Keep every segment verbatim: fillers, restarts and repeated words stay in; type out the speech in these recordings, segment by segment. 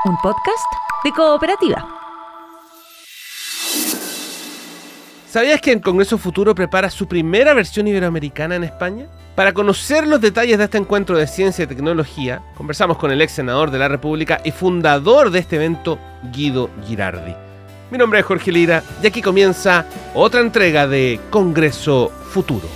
un podcast de Cooperativa. ¿Sabías que el Congreso Futuro prepara su primera versión iberoamericana en España? Para conocer los detalles de este encuentro de ciencia y tecnología, conversamos con el ex senador de la República y fundador de este evento, Guido Girardi. Mi nombre es Jorge Lira y aquí comienza otra entrega de Congreso Futuro.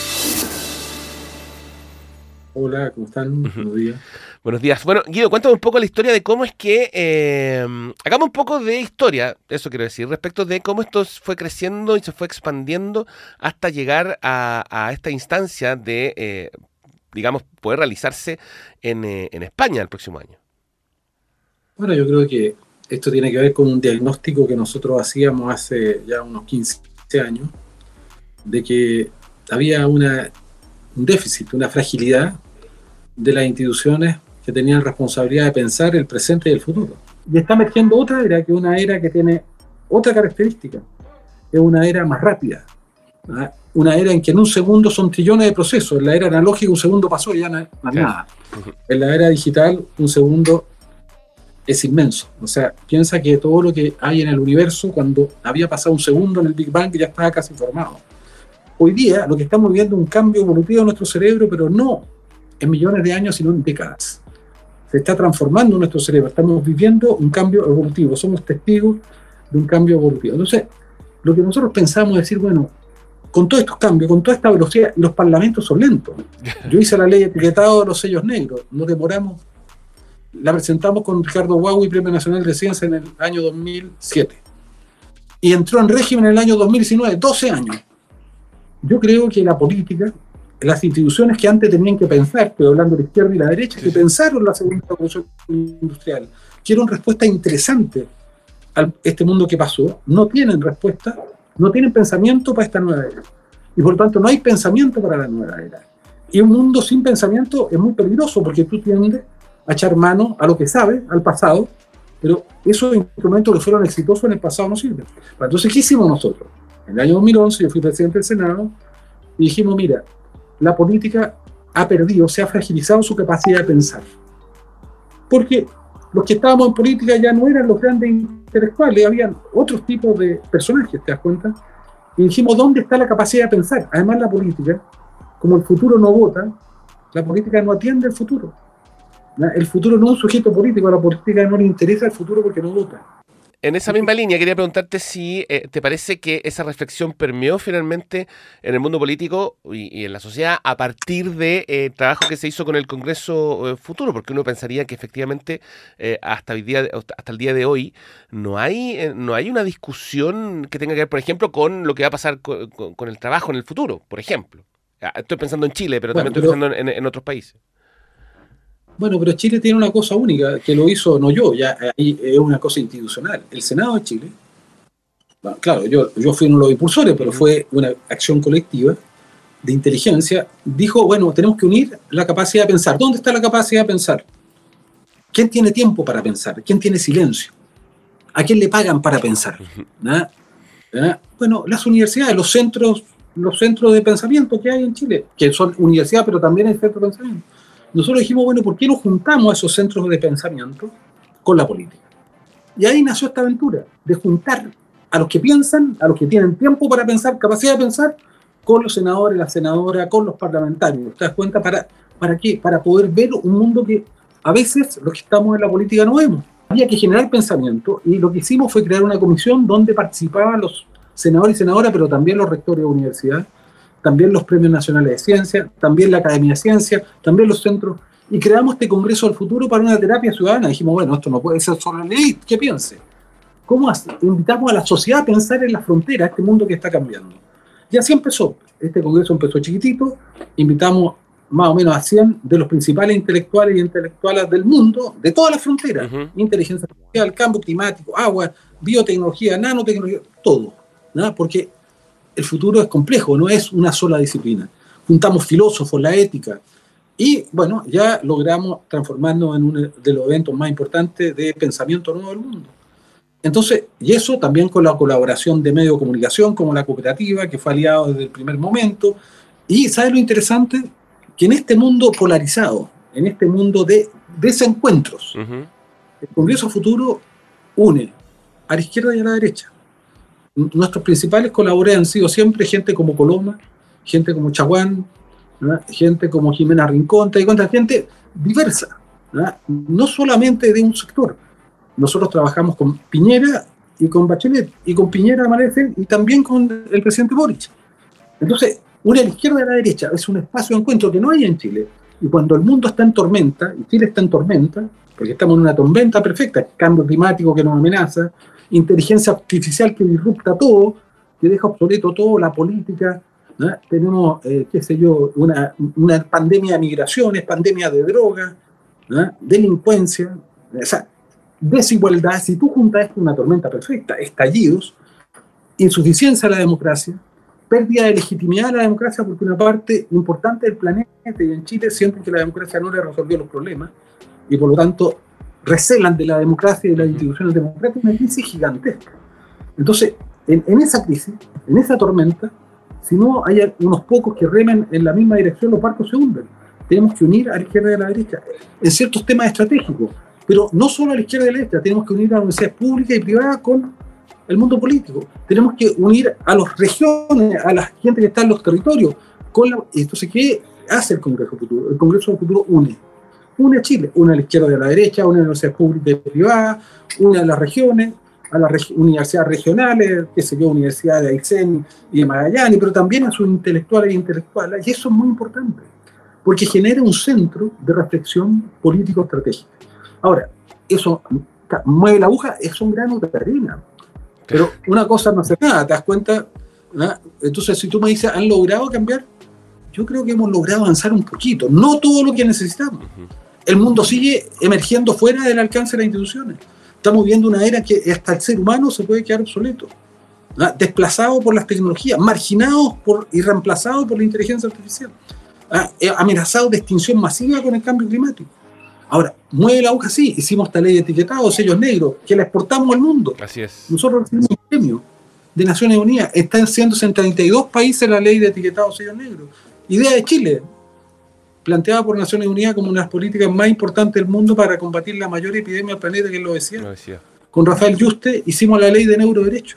Hola, ¿cómo están? Uh-huh. Buenos días. Buenos días. Bueno, Guido, cuéntame un poco la historia de cómo es que... Eh, hagamos un poco de historia, eso quiero decir, respecto de cómo esto fue creciendo y se fue expandiendo hasta llegar a, a esta instancia de, eh, digamos, poder realizarse en, eh, en España el próximo año. Bueno, yo creo que esto tiene que ver con un diagnóstico que nosotros hacíamos hace ya unos quince años, de que había una, un déficit, una fragilidad de las instituciones que tenían responsabilidad de pensar el presente y el futuro. Y está emergiendo otra era, que es una era que tiene otra característica, es una era más rápida, ¿verdad? Una era en que en un segundo son trillones de procesos. En la era analógica un segundo pasó y ya no es más nada. En la era digital un segundo es inmenso. O sea, piensa que todo lo que hay en el universo, cuando había pasado un segundo en el Big Bang, ya estaba casi formado. Hoy día lo que estamos viendo es un cambio evolutivo en nuestro cerebro, pero no en millones de años, sino en décadas. Se está transformando nuestro cerebro, estamos viviendo un cambio evolutivo, somos testigos de un cambio evolutivo. Entonces, lo que nosotros pensamos es decir, bueno, con todos estos cambios, con toda esta velocidad, los parlamentos son lentos. Yo hice la ley etiquetado de los sellos negros, no demoramos, la presentamos con Ricardo Huawei, Premio Nacional de Ciencia en el año dos mil siete. Y entró en régimen en el año dos mil diecinueve, doce años. Yo creo que la política, las instituciones que antes tenían que pensar, estoy hablando de la izquierda y la derecha, que pensaron la segunda revolución industrial, quieren respuesta interesante a este mundo que pasó, no tienen respuesta, no tienen pensamiento para esta nueva era. Y por lo tanto no hay pensamiento para la nueva era. Y un mundo sin pensamiento es muy peligroso porque tú tiendes a echar mano a lo que sabes, al pasado, pero esos instrumentos que fueron exitosos en el pasado no sirven. Entonces, ¿qué hicimos nosotros? En el año dos mil once yo fui presidente del Senado y dijimos, mira, la política ha perdido, se ha fragilizado su capacidad de pensar. Porque los que estábamos en política ya no eran los grandes intelectuales, habían otros tipos de personajes, ¿te das cuenta? Y dijimos, ¿dónde está la capacidad de pensar? Además, la política, como el futuro no vota, la política no atiende el futuro. El futuro no es un sujeto político, a la política no le interesa el futuro porque no vota. En esa misma línea quería preguntarte si eh, te parece que esa reflexión permeó finalmente en el mundo político y, y en la sociedad a partir del de, eh, trabajo que se hizo con el Congreso eh, Futuro, porque uno pensaría que efectivamente eh, hasta, el día de, hasta el día de hoy no hay, eh, no hay una discusión que tenga que ver, por ejemplo, con lo que va a pasar con, con, con el trabajo en el futuro, por ejemplo. Estoy pensando en Chile, pero bueno, también estoy pero... pensando en, en otros países. Bueno, pero Chile tiene una cosa única, que lo hizo no yo, ya ahí es una cosa institucional. El Senado de Chile, bueno, claro, yo, yo fui uno de los impulsores, pero fue una acción colectiva de inteligencia, dijo, bueno, tenemos que unir la capacidad de pensar. ¿Dónde está la capacidad de pensar? ¿Quién tiene tiempo para pensar? ¿Quién tiene silencio? ¿A quién le pagan para pensar? ¿Ah? ¿Ah? Bueno, las universidades, los centros, los centros de pensamiento que hay en Chile, que son universidades, pero también hay centros de pensamiento. Nosotros dijimos, bueno, ¿por qué no juntamos a esos centros de pensamiento con la política? Y ahí nació esta aventura, de juntar a los que piensan, a los que tienen tiempo para pensar, capacidad de pensar, con los senadores, las senadoras, con los parlamentarios. ¿Te das cuenta? ¿Para, para qué? Para poder ver un mundo que a veces los que estamos en la política no vemos. Había que generar pensamiento y lo que hicimos fue crear una comisión donde participaban los senadores y senadoras, pero también los rectores de universidad, también los premios nacionales de ciencia, también la Academia de Ciencia, también los centros, y creamos este Congreso del Futuro para una terapia ciudadana. Dijimos, bueno, esto no puede ser solo la ley, ¿qué piense? ¿Cómo invitamos a la sociedad a pensar en la frontera, este mundo que está cambiando? Y así empezó. Este Congreso empezó chiquitito, invitamos más o menos a cien de los principales intelectuales y intelectuales del mundo, de todas las fronteras, uh-huh. Inteligencia artificial, cambio climático, agua, biotecnología, nanotecnología, todo, ¿no? Porque el futuro es complejo, no es una sola disciplina. Juntamos filósofos, la ética, y bueno, ya logramos transformarnos en uno de los eventos más importantes de pensamiento nuevo del mundo. Entonces, y eso también con la colaboración de medios de comunicación como la Cooperativa, que fue aliado desde el primer momento. Y ¿sabes lo interesante? Que en este mundo polarizado, en este mundo de desencuentros, uh-huh. el Congreso Futuro une a la izquierda y a la derecha. Nuestros principales colaboradores han sido siempre gente como Coloma, gente como Chaguán, ¿no? Gente como Jimena Rincón, y contra gente diversa, ¿no? No solamente de un sector. Nosotros trabajamos con Piñera y con Bachelet, y con Piñera Amanece, y también con el presidente Boric. Entonces, une a la izquierda y a la derecha, es un espacio de encuentro que no hay en Chile. Y cuando el mundo está en tormenta, y Chile está en tormenta, porque estamos en una tormenta perfecta, cambio climático que nos amenaza, inteligencia artificial que disrupta todo, que deja obsoleto todo, la política, ¿no? Tenemos, eh, qué sé yo, una, una pandemia de migraciones, pandemia de drogas, ¿no? Delincuencia, o sea, desigualdad. Si tú juntas esto una tormenta perfecta, estallidos, insuficiencia de la democracia, pérdida de legitimidad de la democracia, porque una parte importante del planeta y en Chile sienten que la democracia no le resolvió los problemas y por lo tanto recelan de la democracia y de las instituciones democráticas, una crisis gigantesca. Entonces, en, en esa crisis, en esa tormenta, si no hay unos pocos que remen en la misma dirección, los barcos se hunden. Tenemos que unir a la izquierda y a la derecha en ciertos temas estratégicos, pero no solo a la izquierda y a la derecha, tenemos que unir a las universidades públicas y privadas con el mundo político. Tenemos que unir a las regiones, a la gente que está en los territorios. Con la, entonces, ¿qué hace el Congreso Futuro? El Congreso Futuro une. Une a Chile, une a la izquierda y a la derecha, une a las universidades públicas y privadas, une a las regiones, a las reg universidades regionales, qué sé yo, Universidad de Aysén y de Magallanes, pero también a sus intelectuales e intelectuales. Y eso es muy importante, porque genera un centro de reflexión político-estratégica. Ahora, eso mueve la aguja, es un grano de arena. Pero una cosa no hace nada, ¿te das cuenta? ¿No? Entonces, si tú me dices, ¿han logrado cambiar? Yo creo que hemos logrado avanzar un poquito, no todo lo que necesitamos. Uh-huh. El mundo sigue emergiendo fuera del alcance de las instituciones. Estamos viendo una era que hasta el ser humano se puede quedar obsoleto, ¿no? Desplazado por las tecnologías, marginados por, y reemplazados por la inteligencia artificial, ¿no? Amenazados de extinción masiva con el cambio climático. Ahora, mueve la aguja, sí, hicimos esta ley de etiquetado, sellos negros, que la exportamos al mundo. Así es. Nosotros recibimos un premio de Naciones Unidas. Están siendo en treinta y dos países la ley de etiquetado, sellos negros. Idea de Chile, planteada por Naciones Unidas como una de las políticas más importantes del mundo para combatir la mayor epidemia del planeta, que es la obesidad. Lo decía. Con Rafael Yuste hicimos la ley de neuroderecho.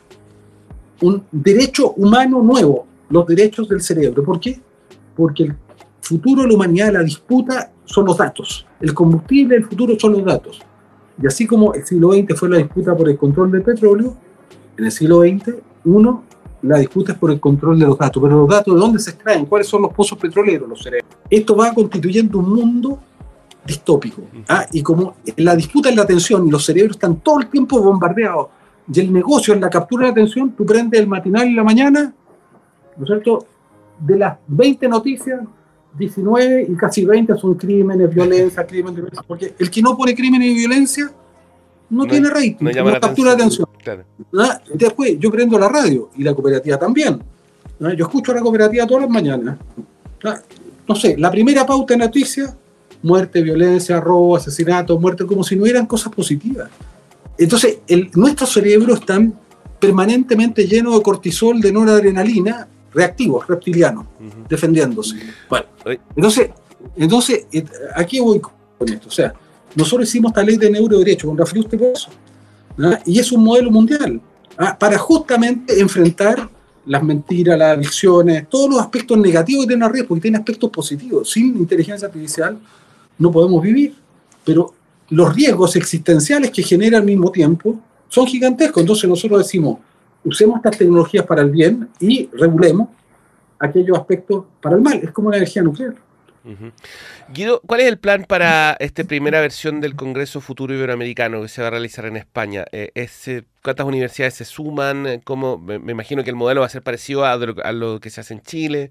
Un derecho humano nuevo, los derechos del cerebro. ¿Por qué? Porque el futuro de la humanidad, la disputa, son los datos. El combustible del futuro son los datos. Y así como el siglo veinte fue la disputa por el control del petróleo, en el siglo veinte, uno, la disputa es por el control de los datos. Pero los datos, ¿de dónde se extraen? ¿Cuáles son los pozos petroleros? Los cerebros. Esto va constituyendo un mundo distópico. ¿Ah? Y como la disputa es la atención y los cerebros están todo el tiempo bombardeados, y el negocio es la captura de atención, tú prendes el matinal en la mañana, ¿no es cierto? De las veinte noticias, diecinueve y casi veinte son crímenes, violencia, crímenes, violencia, porque el que no pone crímenes y violencia no, no tiene rating, no, no captura atención. Claro. Después yo prendo la radio y la cooperativa también. ¿No? Yo escucho a la cooperativa todas las mañanas. ¿No? no sé, la primera pauta de noticias, muerte, violencia, robo, asesinato, muerte, como si no hubieran cosas positivas. Entonces, el, nuestros cerebros están permanentemente llenos de cortisol, de noradrenalina, reactivos, reptilianos, uh-huh. defendiéndose. Bueno, entonces, entonces, aquí voy con esto. O sea, nosotros hicimos esta ley de neuroderecho con Rafael Yuste por eso, ¿no? Y es un modelo mundial, ¿no? Para justamente enfrentar las mentiras, las adicciones, todos los aspectos negativos que tiene la red, porque tiene aspectos positivos. Sin inteligencia artificial no podemos vivir, pero los riesgos existenciales que genera al mismo tiempo son gigantescos. Entonces nosotros decimos, usemos estas tecnologías para el bien y regulemos aquellos aspectos para el mal. Es como la energía nuclear. Uh-huh. Guido, ¿cuál es el plan para esta primera versión del Congreso Futuro Iberoamericano que se va a realizar en España? Eh, es, ¿Cuántas universidades se suman? ¿Cómo? Me, me imagino que el modelo va a ser parecido a, a lo que se hace en Chile.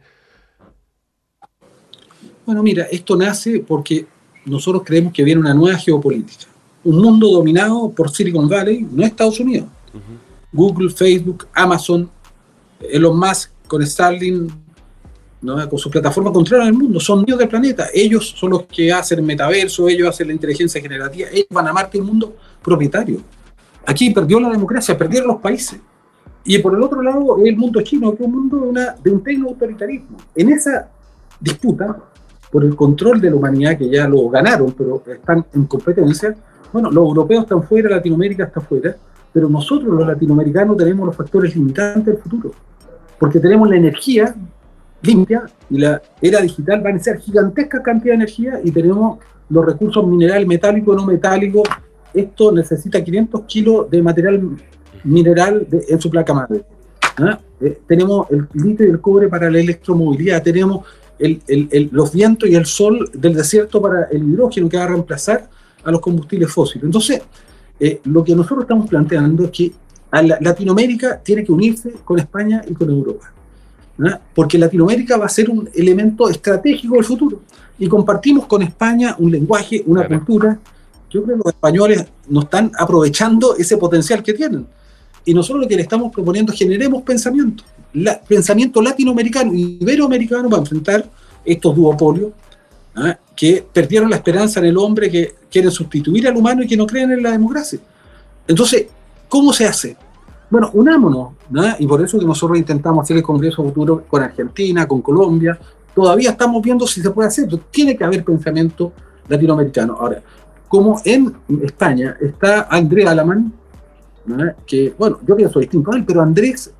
Bueno, mira, esto nace porque nosotros creemos que viene una nueva geopolítica. Un mundo dominado por Silicon Valley, no Estados Unidos. Uh-huh. Google, Facebook, Amazon, Elon Musk con Starlink, ¿no? Con su plataforma controlan el mundo, son niños del planeta. Ellos son los que hacen el metaverso, ellos hacen la inteligencia generativa, ellos van a Marte, un mundo propietario. Aquí perdió la democracia, perdieron los países. Y por el otro lado, el mundo chino, que es un mundo de, una, de un tecno-autoritarismo. En esa disputa por el control de la humanidad, que ya lo ganaron, pero están en competencia, Bueno, los europeos están fuera, Latinoamérica está fuera, pero nosotros los latinoamericanos tenemos los factores limitantes del futuro, porque tenemos la energía limpia y la era digital va a necesitar gigantesca cantidad de energía y tenemos los recursos mineral, metálico, no metálico. Esto necesita quinientos kilos de material mineral de, en su placa madre. ¿Ah? Eh, tenemos el litio y el cobre para la electromovilidad, tenemos el, el, el, los vientos y el sol del desierto para el hidrógeno que va a reemplazar a los combustibles fósiles. Entonces, eh, lo que nosotros estamos planteando es que a la, Latinoamérica tiene que unirse con España y con Europa, ¿no? Porque Latinoamérica va a ser un elemento estratégico del futuro y compartimos con España un lenguaje, una claro. cultura. Yo creo que los españoles no están aprovechando ese potencial que tienen. Y nosotros lo que le estamos proponiendo es generemos pensamiento, la, pensamiento latinoamericano y iberoamericano para enfrentar estos duopolios, ¿eh? que perdieron la esperanza en el hombre, que quieren sustituir al humano y que no creen en la democracia. Entonces, ¿cómo se hace? Bueno, unámonos, ¿no? Y por eso que nosotros intentamos hacer el Congreso Futuro con Argentina, con Colombia. Todavía estamos viendo si se puede hacer. Tiene que haber pensamiento latinoamericano. Ahora, como en España está Andrés Alamán, ¿no? Que, bueno, yo pienso distinto a él, pero Andrés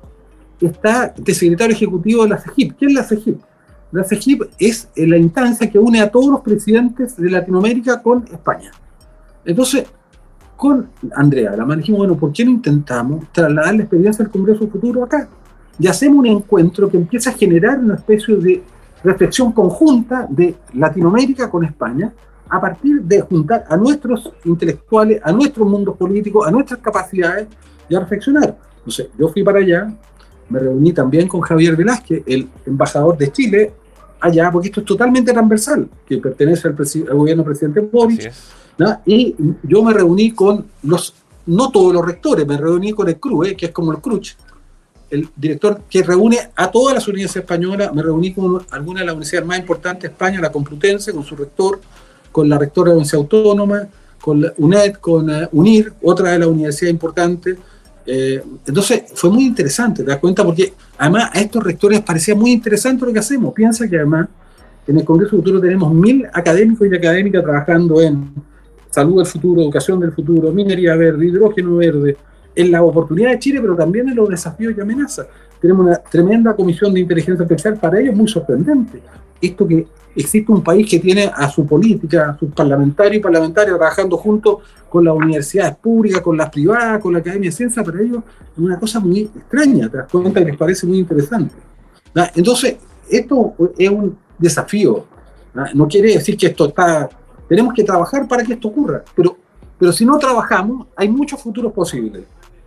está de secretario ejecutivo de la CEGIP. ¿Qué es la CEGIP? La CEGIP es la instancia que une a todos los presidentes de Latinoamérica con España. Entonces, con Andrea Alamán dijimos, bueno, ¿por qué no intentamos trasladar la experiencia del Congreso Futuro acá? Y hacemos un encuentro que empieza a generar una especie de reflexión conjunta de Latinoamérica con España, a partir de juntar a nuestros intelectuales, a nuestros mundos políticos, a nuestras capacidades y a reflexionar. Entonces, yo fui para allá, me reuní también con Javier Velázquez, el embajador de Chile, allá, porque esto es totalmente transversal, que pertenece al, presi- al gobierno del presidente Boric, ¿no? Y yo me reuní con los, no todos los rectores, me reuní con el C R U E, que es como el C R U C H, el director que reúne a todas las universidades españolas, me reuní con algunas de las universidades más importantes de España, la Complutense, con su rector, con la rectora de la Universidad Autónoma, con la UNED, con uh, UNIR, otra de las universidades importantes. Eh, entonces fue muy interesante, te das cuenta, porque además a estos rectores les parecía muy interesante lo que hacemos. Piensa que además en el Congreso Futuro tenemos mil académicos y académicas trabajando en salud del futuro, educación del futuro, minería verde, hidrógeno verde, en la oportunidad de Chile, pero también en los desafíos y amenazas. Tenemos una tremenda comisión de inteligencia especial, para ellos muy sorprendente. Esto que existe un país que tiene a su política, a sus parlamentarios y parlamentarias trabajando juntos con las universidades públicas, con las privadas, con la Academia de Ciencias, para ellos es una cosa muy extraña, te das cuenta que les parece muy interesante. ¿No? Entonces, esto es un desafío. ¿No? No quiere decir que esto está... Tenemos que trabajar para que esto ocurra, pero, pero si no trabajamos, hay muchos futuros posibles.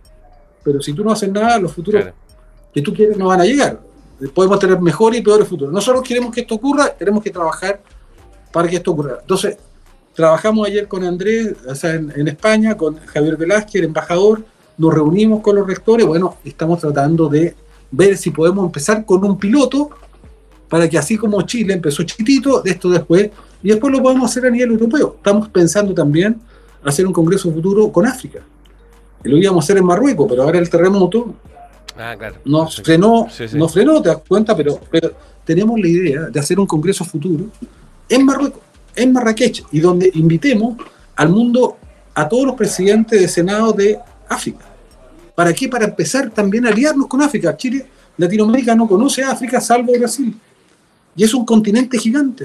Pero si tú no haces nada, los futuros claro. que tú quieres no van a llegar. Podemos tener mejores y peores futuros. Nosotros queremos que esto ocurra, tenemos que trabajar para que esto ocurra. Entonces, trabajamos ayer con Andrés, o sea, en, en España, con Javier Velázquez, el embajador, nos reunimos con los rectores, bueno, estamos tratando de ver si podemos empezar con un piloto, para que así como Chile empezó chiquitito, de esto después, y después lo podemos hacer a nivel europeo. Estamos pensando también hacer un Congreso Futuro con África. Lo íbamos a hacer en Marruecos, pero ahora el terremoto ah, claro. nos frenó, sí, sí. nos frenó, te das cuenta, pero, pero tenemos la idea de hacer un Congreso Futuro en Marruecos, en Marrakech, y donde invitemos al mundo, a todos los presidentes de Senado de África. ¿Para qué? Para empezar también a aliarnos con África. Chile, Latinoamérica no conoce a África salvo Brasil, y es un continente gigante.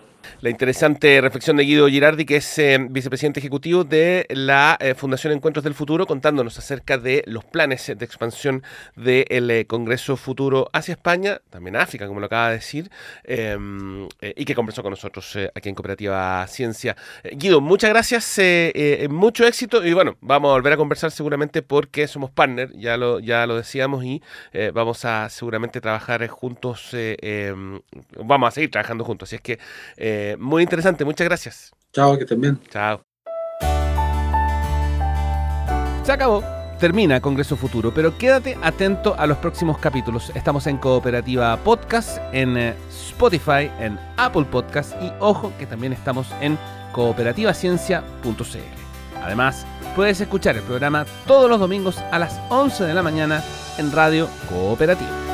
La interesante reflexión de Guido Girardi, que es eh, vicepresidente ejecutivo de la eh, Fundación Encuentros del Futuro, contándonos acerca de los planes de expansión del eh, Congreso Futuro hacia España, también África, como lo acaba de decir, eh, eh, y que conversó con nosotros eh, aquí en Cooperativa Ciencia. Eh, Guido, muchas gracias, eh, eh, mucho éxito, y bueno, vamos a volver a conversar seguramente porque somos partners, ya lo, ya lo decíamos, y eh, vamos a seguramente trabajar eh, juntos, eh, eh, vamos a seguir trabajando juntos, así es que eh, muy interesante, muchas gracias. Chao, que estén bien. Chao. Se acabó. Termina Congreso Futuro, pero quédate atento a los próximos capítulos. Estamos en Cooperativa Podcast, en Spotify, en Apple Podcast y ojo que también estamos en cooperativa ciencia punto c l. Además, puedes escuchar el programa todos los domingos a las once de la mañana en Radio Cooperativa.